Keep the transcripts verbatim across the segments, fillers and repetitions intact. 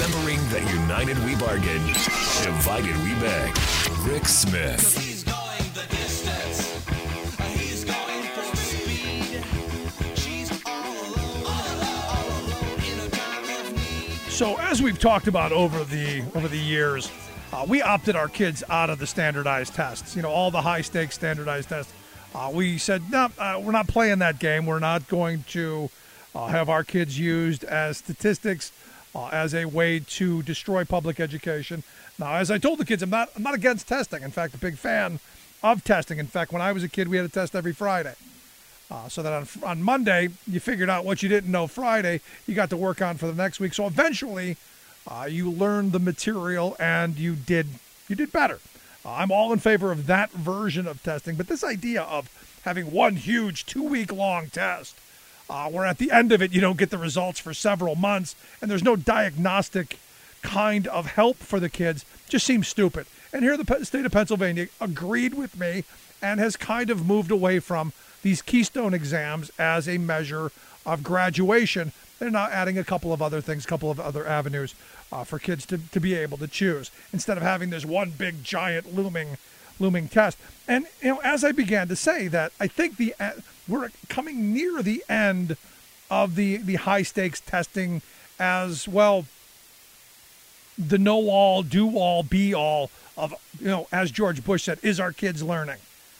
Remembering that united we bargain, divided we beg. Rick Smith. He's going the distance. He's going for speed. She's all alone, all alone in a time of need. So as we've talked about over the over the years, uh, we opted our kids out of the standardized tests. You know, all the high-stakes standardized tests. Uh, we said, no, uh, we're not playing that game. We're not going to uh, have our kids used as statistics, uh, as a way to destroy public education. Now, as I told the kids, I'm not, I'm not against testing. In fact, a big fan of testing. In fact, when I was a kid, we had a test every Friday. Uh, so that on, on Monday, you figured out what you didn't know Friday, you got to work on for the next week. So eventually, uh, you learned the material and you did you did better. Uh, I'm all in favor of that version of testing. But this idea of having one huge two-week-long test, uh, where at the end of it, you don't get the results for several months, and there's no diagnostic kind of help for the kids, just seems stupid. And here the state of Pennsylvania agreed with me and has kind of moved away from these Keystone exams as a measure of graduation. They're now adding a couple of other things, a couple of other avenues uh, for kids to, to be able to choose instead of having this one big giant looming looming test. And you know, as I began to say that, I think the uh, we're coming near the end of the the high stakes testing as well. The know all, do all, be all of, you know, as George Bush said, is our kids learning?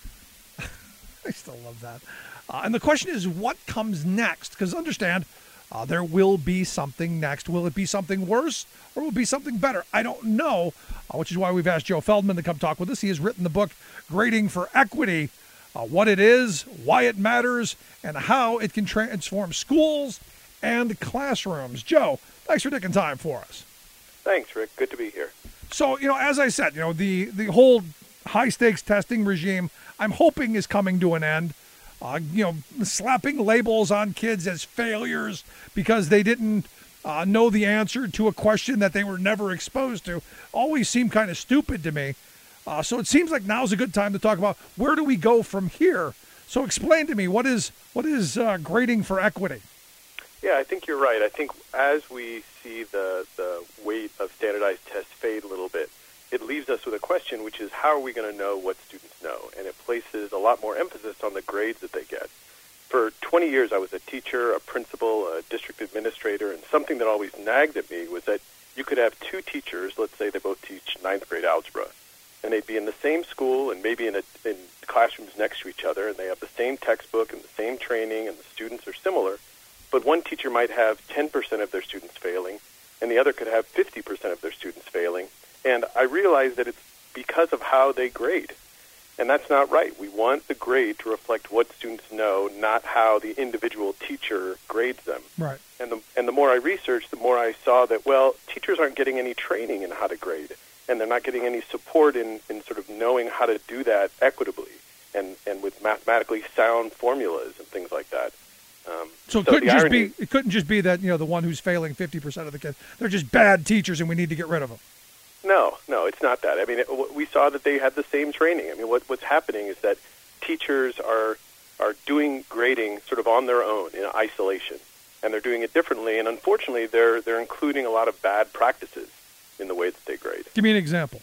I still love that. Uh, and the question is, what comes next? Because understand, uh, there will be something next. Will it be something worse or will it be something better? I don't know, uh, which is why we've asked Joe Feldman to come talk with us. He has written the book, Grading for Equity, uh, what it is, why it matters, and how it can transform schools and classrooms. Joe, thanks for taking time for us. Thanks, Rick. Good to be here. So, you know, as I said, you know, the, the whole high-stakes testing regime, I'm hoping is coming to an end. Uh, you know, slapping labels on kids as failures because they didn't uh, know the answer to a question that they were never exposed to always seemed kind of stupid to me. Uh, so it seems like now's a good time to talk about where do we go from here. So explain to me, what is what is uh, grading for equity? Yeah, I think you're right. I think as we see the, the weight of standardized tests fade a little bit, it leaves us with a question, which is how are we going to know what students know? And it places a lot more emphasis on the grades that they get. For twenty years, I was a teacher, a principal, a district administrator, and something that always nagged at me was that you could have two teachers, let's say they both teach ninth grade algebra, and they'd be in the same school and maybe in, a, in classrooms next to each other, and they have the same textbook and the same training, and the students are similar. But one teacher might have ten percent of their students failing, and the other could have fifty percent of their students failing. And I realized that it's because of how they grade. And that's not right. We want the grade to reflect what students know, not how the individual teacher grades them. Right. And the, and the more I researched, the more I saw that, well, teachers aren't getting any training in how to grade, and they're not getting any support in, in sort of knowing how to do that equitably and, and with mathematically sound formulas and things like that. Um, so it so couldn't just irony, be it couldn't just be that, you know, the one who's failing fifty percent of the kids, they're just bad teachers and we need to get rid of them. No, no, it's not that. I mean, it, we saw that they had the same training. I mean, what, what's happening is that teachers are are doing grading sort of on their own in isolation, and they're doing it differently. And unfortunately, they're they're including a lot of bad practices in the way that they grade. Give me an example.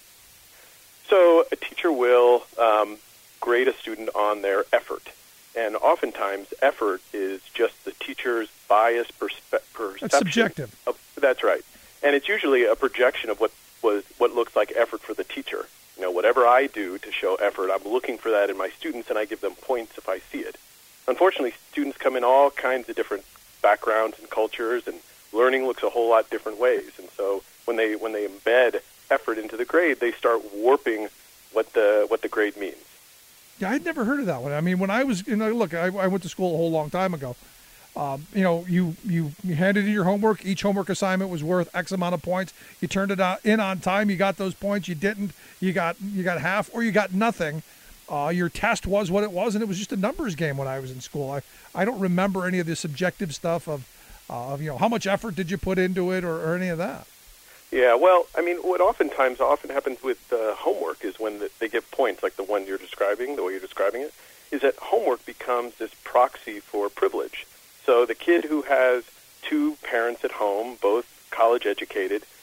So a teacher will um, grade a student on their effort. And oftentimes, effort is just the teacher's biased perspe- perception. That's subjective. Of, that's right. And it's usually a projection of what was what looks like effort for the teacher. You know, whatever I do to show effort, I'm looking for that in my students, and I give them points if I see it. Unfortunately, students come in all kinds of different backgrounds and cultures, and learning looks a whole lot different ways. And so when they when they embed effort into the grade, they start warping what the what the grade means. Yeah, I'd never heard of that one. I mean, when I was, you know, look, I, I went to school a whole long time ago. Um, you know, you, you, you handed in your homework. Each homework assignment was worth X amount of points. You turned it out in on time. You got those points. You didn't. You got you got half, or you got nothing. Uh, your test was what it was, and it was just a numbers game when I was in school. I, I don't remember any of the subjective stuff of, uh, of you know, how much effort did you put into it, or, or any of that. Yeah, well, I mean, what oftentimes often happens with uh, homework is when the, they give points, like the one you're describing, the way you're describing it, is that homework becomes this proxy for privilege. So the kid who has two parents at home, both college educated,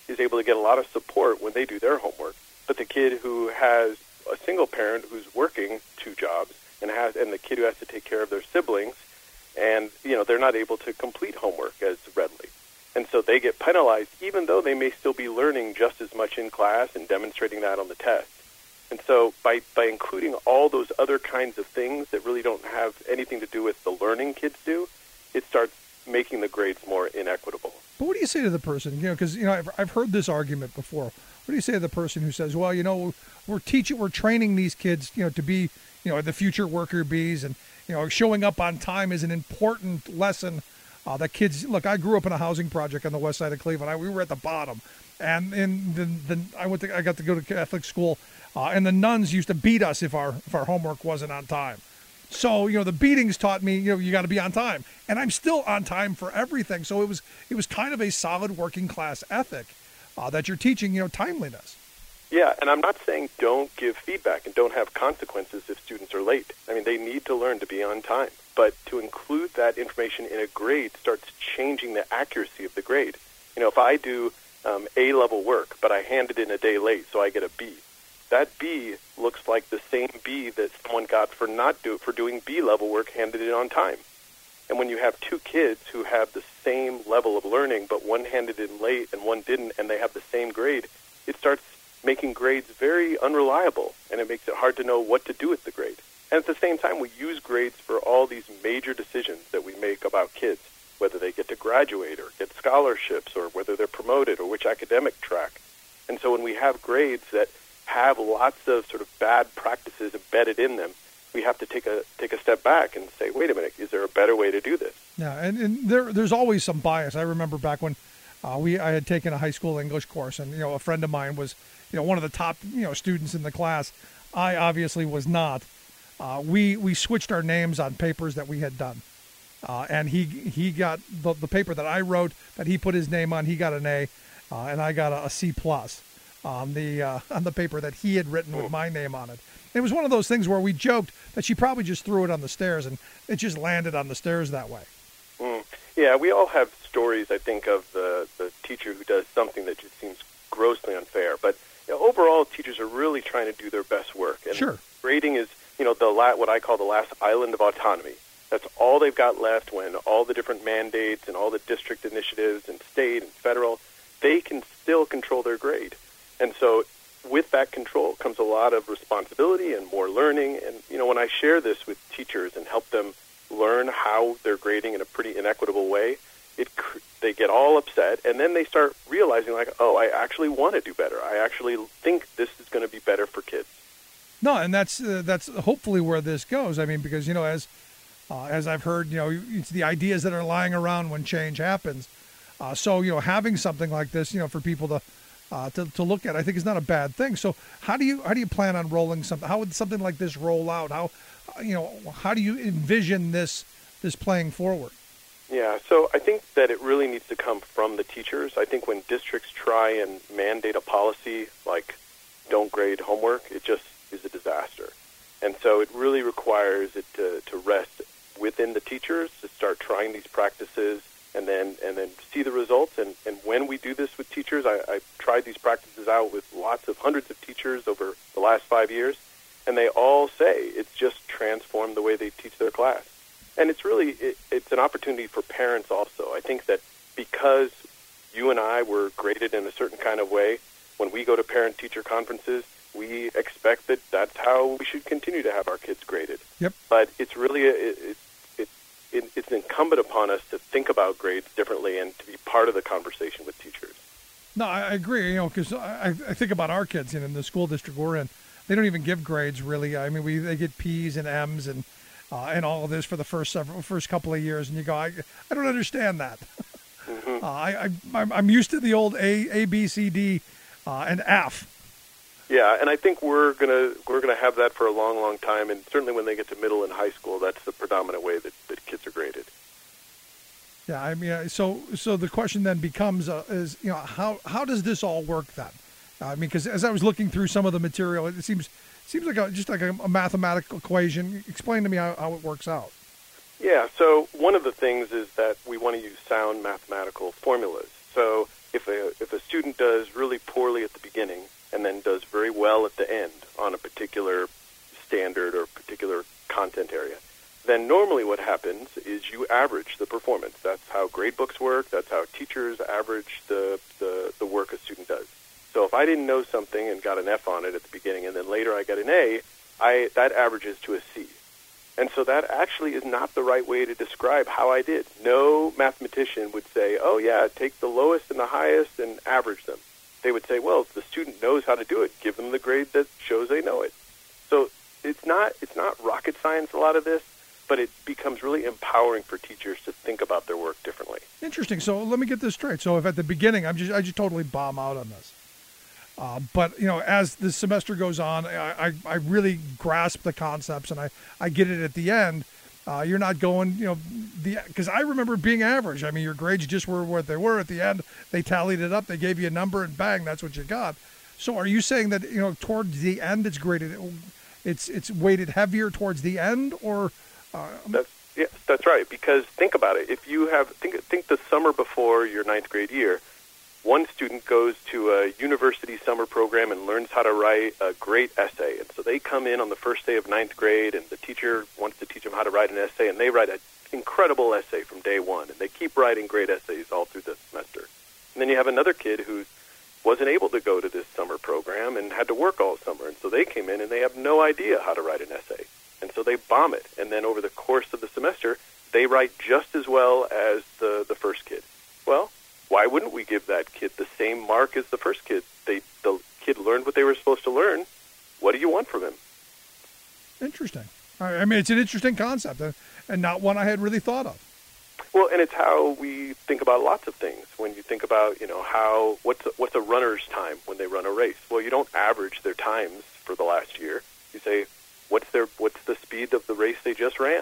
is able to get a lot of support when they do their homework. But the kid who has a single parent who's working two jobs and has, and the kid who has to take care of their siblings, and you know they're not able to complete homework as readily, and so they get penalized, even though they may still be learning just as much in class and demonstrating that on the test. And so by by including all those other kinds of things that really don't have anything to do with the learning kids do, it starts making the grades more inequitable. But what do you say to the person, you know, because, you know, I've, I've heard this argument before. What do you say to the person who says, well, you know, we're teaching, we're training these kids, you know, to be, you know, the future worker bees, and, you know, showing up on time is an important lesson uh, that kids, look, I grew up in a housing project on the west side of Cleveland. I, we were at the bottom, and in the, the I went to, I got to go to Catholic school, uh, and the nuns used to beat us if our, if our homework wasn't on time. So, you know, the beatings taught me, you know, you got to be on time. And I'm still on time for everything. So it was it was kind of a solid working class ethic uh, that you're teaching, you know, timeliness. Yeah, and I'm not saying don't give feedback and don't have consequences if students are late. I mean, they need to learn to be on time. But to include that information in a grade starts changing the accuracy of the grade. You know, if I do um, A-level work, but I hand it in a day late, so I get a B, that B looks like the same B that someone got for not do for doing B-level work handed in on time. And when you have two kids who have the same level of learning, but one handed in late and one didn't, and they have the same grade, it starts making grades very unreliable, and it makes it hard to know what to do with the grade. And at the same time, we use grades for all these major decisions that we make about kids, whether they get to graduate or get scholarships or whether they're promoted or which academic track. And so when we have grades that have lots of sort of bad practices embedded in them, we have to take a take a step back and say, wait a minute, is there a better way to do this? Yeah, and, and there there's always some bias. I remember back when uh, we I had taken a high school English course, and you know a friend of mine was you know one of the top you know students in the class. I obviously was not. Uh, we we switched our names on papers that we had done, uh, and he he got the, the paper that I wrote that he put his name on. He got an A, uh, and I got a, a C plus on the uh, on the paper that he had written with my name on it. It was one of those things where we joked that she probably just threw it on the stairs, and it just landed on the stairs that way. Mm. Yeah, we all have stories, I think, of the, the teacher who does something that just seems grossly unfair. But you know, overall, teachers are really trying to do their best work. And sure. Grading is, you know, the la- what I call the last island of autonomy. That's all they've got left when all the different mandates and all the district initiatives and state and federal, they can still control their grade. And so with that control comes a lot of responsibility and more learning. And, you know, when I share this with teachers and help them learn how they're grading in a pretty inequitable way, it they get all upset. And then they start realizing, like, oh, I actually want to do better. I actually think this is going to be better for kids. No, and that's uh, that's hopefully where this goes. I mean, because, you know, as uh, as I've heard, you know, it's the ideas that are lying around when change happens. Uh, so, you know, having something like this, you know, for people to Uh, to, to look at, I think is not a bad thing. So how do you how do you plan on rolling something? How would something like this roll out? How you know how do you envision this this playing forward? Yeah, so I think that it really needs to come from the teachers. I think when districts try and mandate a policy like don't grade homework, it just is a disaster. And so it really requires it to, to rest within the teachers to start trying these practices and then and then see the results. And, and when we do this with teachers, I, I've tried these practices out with lots of hundreds of teachers over the last five years, and they all say it's just transformed the way they teach their class. And it's really, it, it's an opportunity for parents also. I think that because you and I were graded in a certain kind of way, when we go to parent-teacher conferences, we expect that that's how we should continue to have our kids graded. Yep. But it's really, a, it, it, it, it's incumbent upon us to think about grades differently and to be part of the conversation with teachers. No, I agree, you know, because I, I think about our kids in the school district we're in. They don't even give grades, really. I mean, we they get P's and M's and uh, and all of this for the first several, first couple of years, and you go, I, I don't understand that. Mm-hmm. uh, I, I I'm, I'm used to the old A, A B, C, D, uh, and F. Yeah, and I think we're gonna we're gonna have that for a long, long time, and certainly when they get to middle and high school, that's the predominant way that, that kids are graded. Yeah, I mean, so so the question then becomes uh, is you know how how does this all work then? I mean, because as I was looking through some of the material, it seems seems like a, just like a, a mathematical equation. Explain to me how, how it works out. Yeah, so one of the things is that we want to use sound mathematical formulas. So if a if a student does really poorly at the beginning and then does very well at the end on a particular standard or particular content area, then normally what happens is you average the performance. That's how grade books work. That's how teachers average the, the, the work a student does. So if I didn't know something and got an F on it at the beginning and then later I got an A, I, that averages to a C. And so that actually is not the right way to describe how I did. No mathematician would say, oh, yeah, take the lowest and the highest and average them. They would say, well, if the student knows how to do it, give them the grade that shows they know it. So it's not it's not rocket science, a lot of this, but it becomes really empowering for teachers to think about their work differently. Interesting. So let me get this straight. So if at the beginning I'm just I just totally bomb out on this, uh, but you know as the semester goes on, I, I, I really grasp the concepts and I, I get it at the end. Uh, you're not going, you know, the because I remember being average. I mean, your grades just were what they were at the end. They tallied it up. They gave you a number, and bang, that's what you got. So, are you saying that you know towards the end, it's graded, it's it's weighted heavier towards the end, or? Uh, that's yes, that's right. Because think about it. If you have think think the summer before your ninth grade year, one student goes to a university summer program and learns how to write a great essay. And so they come in on the first day of ninth grade, and the teacher wants to teach them how to write an essay, and they write an incredible essay from day one. And they keep writing great essays all through the semester. And then you have another kid who wasn't able to go to this summer program and had to work all summer. And so they came in, and they have no idea how to write an essay. And so they bomb it. And then over the course of the semester, they write just as well as the, the first kid. Well, why wouldn't we give that kid the same mark as the first kid? They, the kid learned what they were supposed to learn. What do you want from him? Interesting. I mean, it's an interesting concept uh, and not one I had really thought of. Well, and it's how we think about lots of things. When you think about, you know, how what's a, what's a runner's time when they run a race? Well, you don't average their times for the last year. You say, what's their what's the speed of the race they just ran?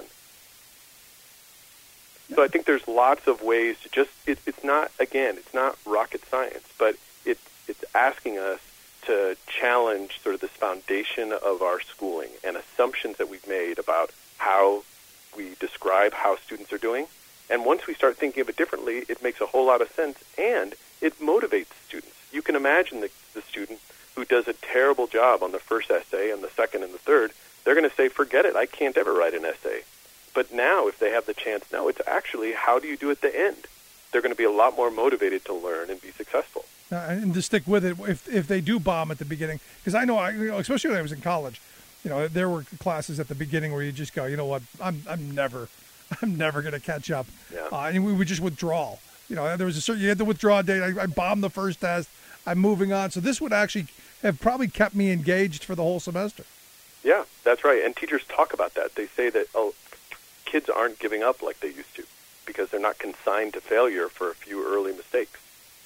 So I think there's lots of ways to just, it, it's not, again, it's not rocket science, but it, it's asking us to challenge sort of this foundation of our schooling and assumptions that we've made about how we describe how students are doing. And once we start thinking of it differently, it makes a whole lot of sense, and it motivates students. You can imagine the, the student who does a terrible job on the first essay and the second and the third, they're going to say, forget it, I can't ever write an essay. But now, if they have the chance, no, it's actually how do you do at the end? They're going to be a lot more motivated to learn and be successful. Uh, and to stick with it, if if they do bomb at the beginning, because I know, I, you know, especially when I was in college, you know, there were classes at the beginning where you just go, you know what, I'm I'm never, I'm never going to catch up, Yeah. uh, and we would just withdraw. You know, there was a certain you had the withdraw date. I, I bombed the first test. I'm moving on. So this would actually have probably kept me engaged for the whole semester. Yeah, that's right. And teachers talk about that. They say that oh, kids aren't giving up like they used to because they're not consigned to failure for a few early mistakes.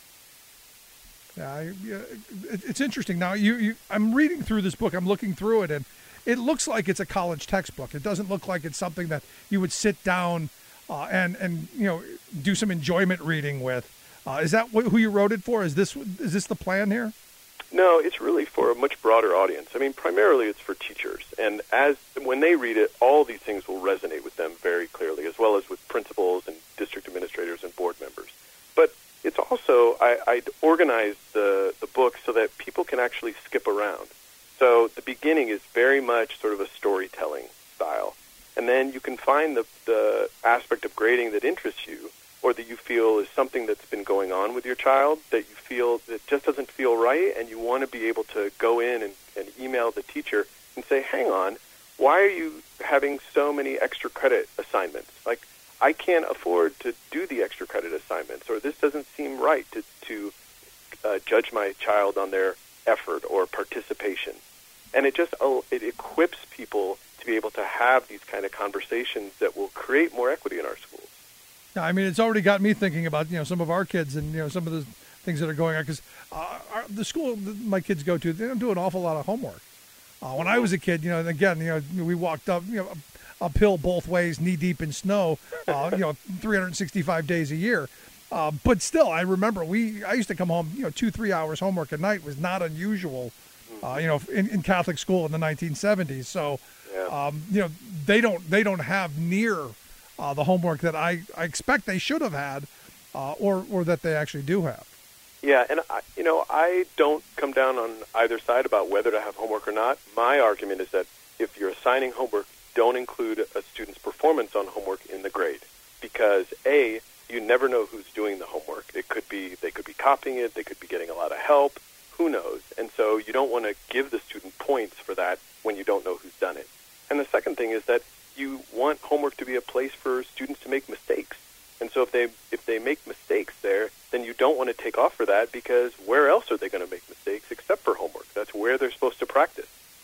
Yeah, I, yeah it, it's interesting. Now, you, you, I'm reading through this book. I'm looking through it, and it looks like it's a college textbook. It doesn't look like it's something that you would sit down uh, and and you know do some enjoyment reading with. Uh, is that wh- who you wrote it for? Is this is this the plan here? No, it's really for a much broader audience. I mean, primarily it's for teachers. And as when they read it, all these things will resonate with them very clearly, as well as with principals and district administrators and board members. But it's also, I, I organized the, the book so that people can actually skip around. So the beginning is very much sort of a storytelling style. And then you can find the, the aspect of grading that interests you, or that you feel is something that's been going on with your child, that you feel that just doesn't feel right, and you want to be able to go in and, and email the teacher and say, hang on, why are you having so many extra credit assignments? Like, I can't afford to do the extra credit assignments, or this doesn't seem right to, to uh, judge my child on their effort or participation. And it just oh, it equips people to be able to have these kind of conversations that will create more equity in our schools. Yeah, I mean, it's already got me thinking about, you know, some of our kids and, you know, some of the things that are going on. Because uh, our- the school that my kids go to, they don't do an awful lot of homework. Uh, when I was a kid, you know, and again, you know, we walked up, you know, uphill both ways, knee deep in snow, uh, you know, three hundred sixty-five days a year. Uh, but still, I remember we, I used to come home, you know, two, three hours homework a night was not unusual, uh, you know, in, in Catholic school in the nineteen seventies. So, Yeah. um, you know, they don't, they don't have near uh, the homework that I, I expect they should have had, uh, or, or that they actually do have. Yeah, and I, you know, I don't come down on either side about whether to have homework or not. My argument is that if you're assigning homework, don't include a student's performance on homework in the grade, because A, you never know who's doing the homework. It could be they could be copying it, they could be getting a lot of help, who knows? And so you don't want to give the student points for that when you don't know who's done it. And the second thing is that you want homework to be a place for students to make mistakes. And so if they if they make mistakes there, then you don't want to take off for that, because where else are they going to make mistakes except for homework? That's where they're supposed to practice.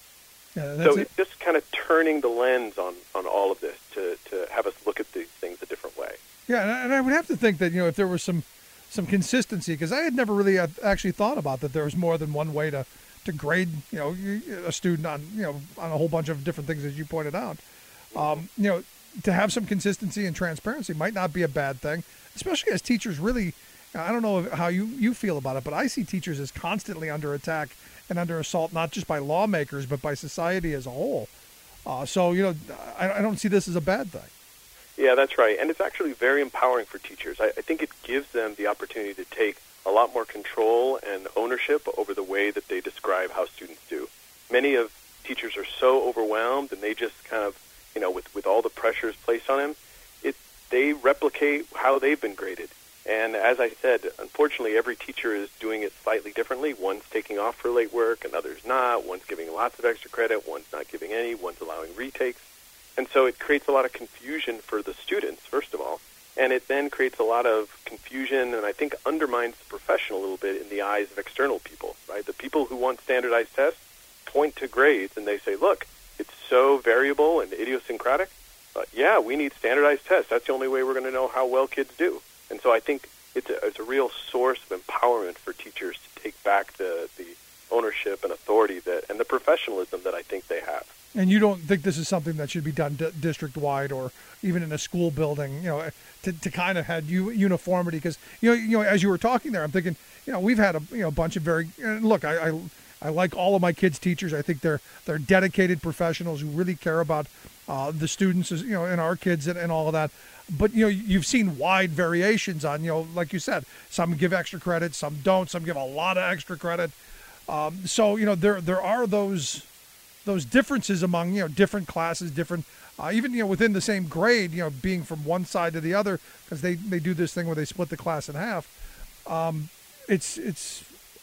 Yeah, that's so it. it's just kind of turning the lens on, on all of this to, to have us look at these things a different way. Yeah, and I, and I would have to think that, you know, if there was some some consistency, because I had never really uh, actually thought about that there was more than one way to, to grade, you know, a student on, you know, on a whole bunch of different things, as you pointed out. Um, you know, to have some consistency and transparency might not be a bad thing, especially as teachers really, I don't know how you, you feel about it, but I see teachers as constantly under attack and under assault, not just by lawmakers, but by society as a whole. Uh, so, you know, I, I don't see this as a bad thing. Yeah, that's right. And it's actually very empowering for teachers. I, I think it gives them the opportunity to take a lot more control and ownership over the way that they describe how students do. Many of teachers are so overwhelmed, and they just kind of, you know, with, with all the pressures placed on them, it they replicate how they've been graded. And as I said, unfortunately, every teacher is doing it slightly differently. One's taking off for late work, another's not. One's giving lots of extra credit, one's not giving any, one's allowing retakes. And so it creates a lot of confusion for the students, first of all, and it then creates a lot of confusion and I think undermines the profession a little bit in the eyes of external people, right? The people who want standardized tests point to grades and they say, look, it's so variable and idiosyncratic. But yeah, we need standardized tests. That's the only way we're going to know how well kids do. And so I think it's a, it's a real source of empowerment for teachers to take back the, the ownership and authority that and the professionalism that I think they have. And you don't think this is something that should be done d- district-wide or even in a school building, you know, to, to kind of have u- uniformity? Because, you know, you know, as you were talking there, I'm thinking, you know, we've had a you know bunch of very and look, I, I I like all of my kids' teachers. I think they're they're dedicated professionals who really care about uh, the students, you know, and our kids and, and all of that. But, you know, you've seen wide variations on, you know, like you said, some give extra credit, some don't, some give a lot of extra credit. Um, so, you know, there there are those those differences among, you know, different classes, different, uh, even, you know, within the same grade, you know, being from one side to the other, because they, they do this thing where they split the class in half. Um, it's, it's,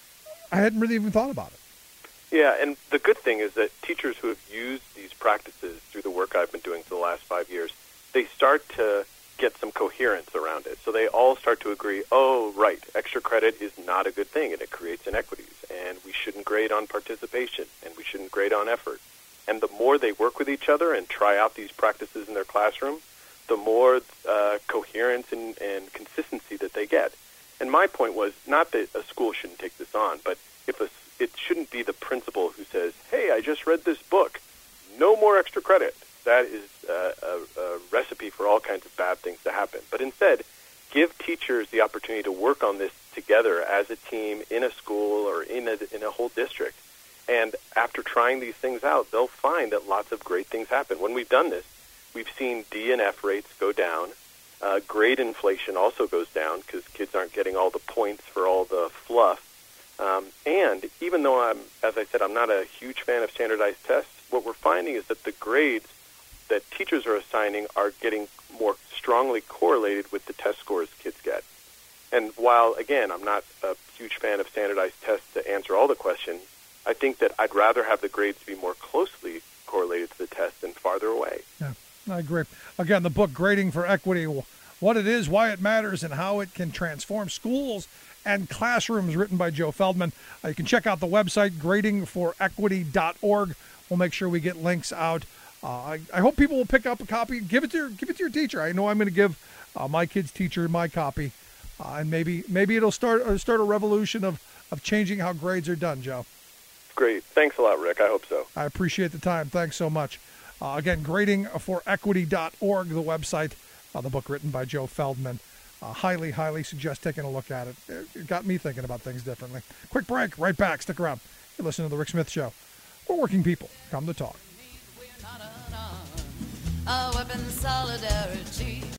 I hadn't really even thought about it. Yeah, and the good thing is that teachers who have used these practices through the work I've been doing for the last five years, they start to get some coherence around it. So they all start to agree, oh, right, extra credit is not a good thing, and it creates inequities, and we shouldn't grade on participation, and we shouldn't grade on effort. And the more they work with each other and try out these practices in their classroom, the more uh, coherence and, and consistency that they get. And my point was not that a school shouldn't take this on, but if a, it shouldn't be the principal who says, hey, I just read this book, no more extra credit. That is uh, a, a recipe for all kinds of bad things to happen. But instead, give teachers the opportunity to work on this together as a team in a school or in a, in a whole district. And after trying these things out, they'll find that lots of great things happen. When we've done this, we've seen D and F rates go down. Uh, grade inflation also goes down because kids aren't getting all the points for all the fluff. Um, and even though I'm, as I said, I'm not a huge fan of standardized tests, what we're finding is that the grades that teachers are assigning are getting more strongly correlated with the test scores kids get. And while, again, I'm not a huge fan of standardized tests to answer all the questions, I think that I'd rather have the grades be more closely correlated to the test than farther away. Yeah, I agree. Again, the book, Grading for Equity, What It Is, Why It Matters, and How It Can Transform Schools and Classrooms, written by Joe Feldman. Uh, you can check out the website, grading for equity dot org. We'll make sure we get links out. Uh, I, I hope people will pick up a copy. Give it to your, give it to your teacher. I know I'm going to give uh, my kid's teacher my copy, uh, and maybe maybe it'll start uh, start a revolution of, of changing how grades are done, Joe. Great. Thanks a lot, Rick. I hope so. I appreciate the time. Thanks so much. Uh, again, grading for equity dot org, the website, uh, the book written by Joe Feldman. Uh, highly, highly suggest taking a look at it. It got me thinking about things differently. Quick break. Right back. Stick around. You're listening to The Rick Smith Show. We're working people. Come to talk. A weapon solidarity.